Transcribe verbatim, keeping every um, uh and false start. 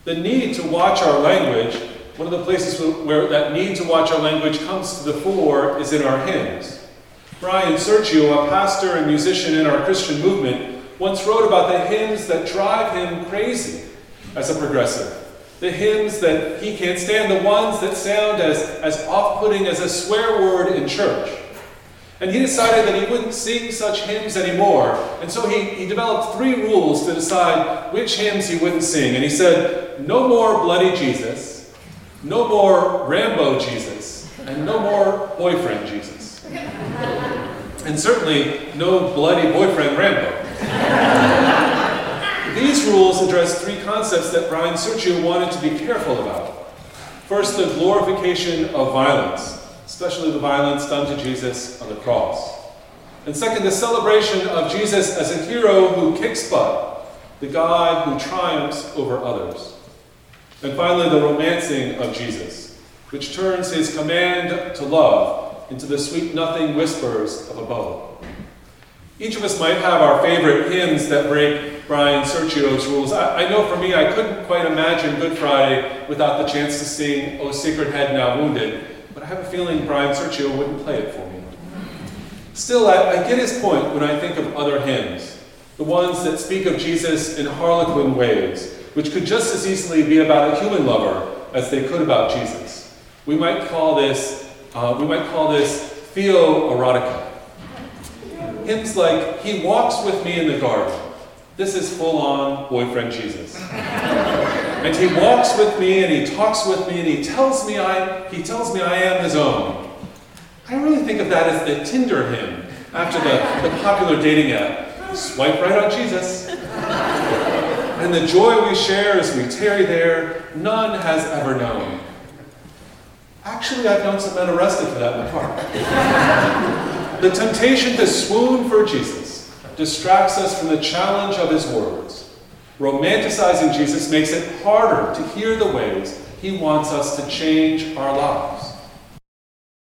The need to watch our language, one of the places where that need to watch our language comes to the fore is in our hymns. Brian Sergio, a pastor and musician in our Christian movement, once wrote about the hymns that drive him crazy as a progressive. The hymns that he can't stand, the ones that sound as, as off-putting as a swear word in church. And he decided that he wouldn't sing such hymns anymore. And so he, he developed three rules to decide which hymns he wouldn't sing. And he said, no more bloody Jesus, no more Rambo Jesus, and no more boyfriend Jesus. And certainly no bloody boyfriend Rambo. These rules address three concepts that Brian Sergio wanted to be careful about. First, the glorification of violence, especially the violence done to Jesus on the cross. And second, the celebration of Jesus as a hero who kicks butt, the guy who triumphs over others. And finally, the romancing of Jesus, which turns his command to love into the sweet nothing whispers of a bow. Each of us might have our favorite hymns that break Brian Sergio's rules. I, I know for me, I couldn't quite imagine Good Friday without the chance to sing O Sacred Head Now Wounded, but I have a feeling Brian Sergio wouldn't play it for me. Still, I, I get his point when I think of other hymns, the ones that speak of Jesus in harlequin ways, which could just as easily be about a human lover as they could about Jesus. We might call this, uh, we might call this theoerotica. Hymns like, He Walks With Me in the Garden. This is full-on boyfriend Jesus. And he walks with me, and he talks with me, and he tells me I, he tells me I am his own. I really think of that as the Tinder hymn after the, the popular dating app. Swipe right on Jesus. And the joy we share as we tarry there, none has ever known. Actually, I've known some men arrested for that in the park. The temptation to swoon for Jesus distracts us from the challenge of his words. Romanticizing Jesus makes it harder to hear the ways he wants us to change our lives.